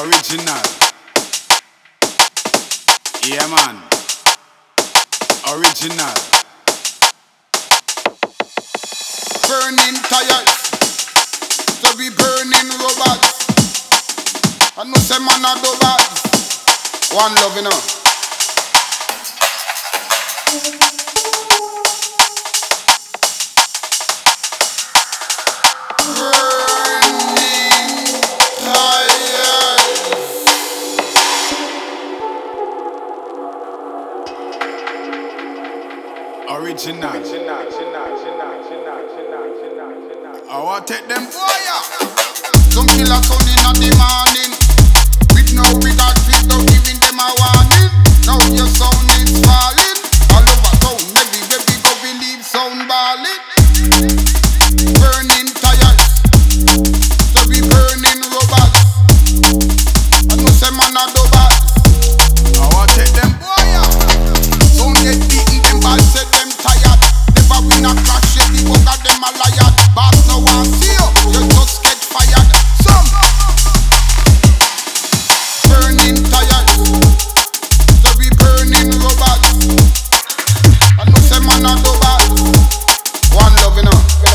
Original. Yeah, man. Original. Burning tires, so we burning robots. I know say man a do bad. One love, you know. Original. I want to take them fire. Some killer sound in the morning, with no regard for giving them a warning. Now your sound is falling. All over town, everywhere we go, we leave sound balling. Burning tires, so we burning robots. I know say man a do bad. I want to take them fire. Don't get beaten, them bad say them tired. Never win a clash, yet the bugger them a liar. Boss no one see you just get fired. Some burning tires, so we burning robots. I know say man a do bad. One love, you know.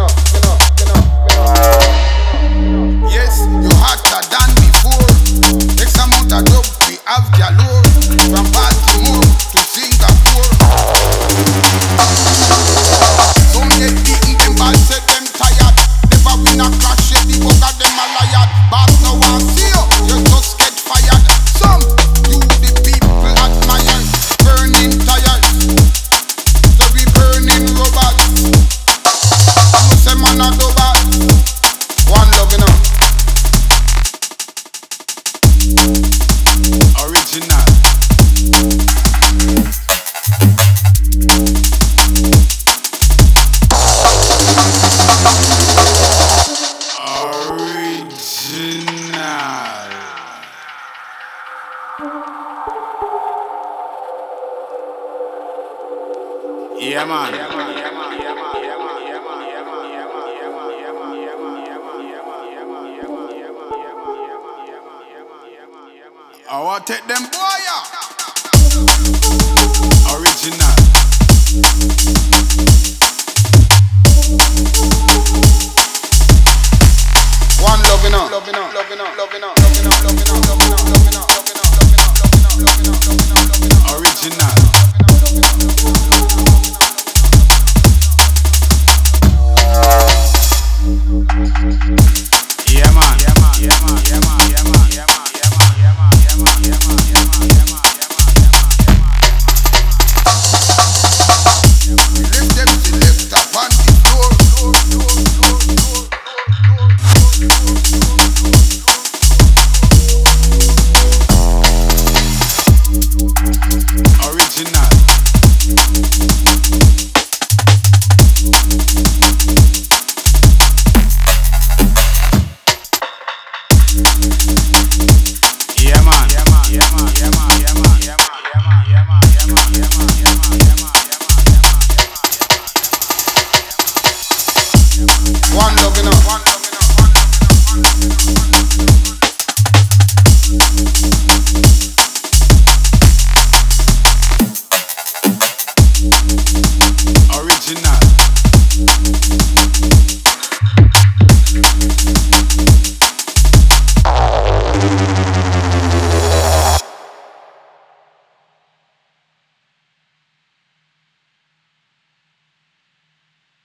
Yes, you hotter than before. X amount of dope we have galore. From Baltimore to Singapore. Don't get beaten, them bad say them tired. Never win a clash, yet the bugger them a liar. Boss no one see you just get fired. Some you the people admire. Burning tires, so we burning robots. I know say man a do bad. One love, you know. Original. Yeah, man. I want to take them fire. Original. One love, you know. Original. Yeah, man. Lift them to lift up on the floor. Original. Yeah, man.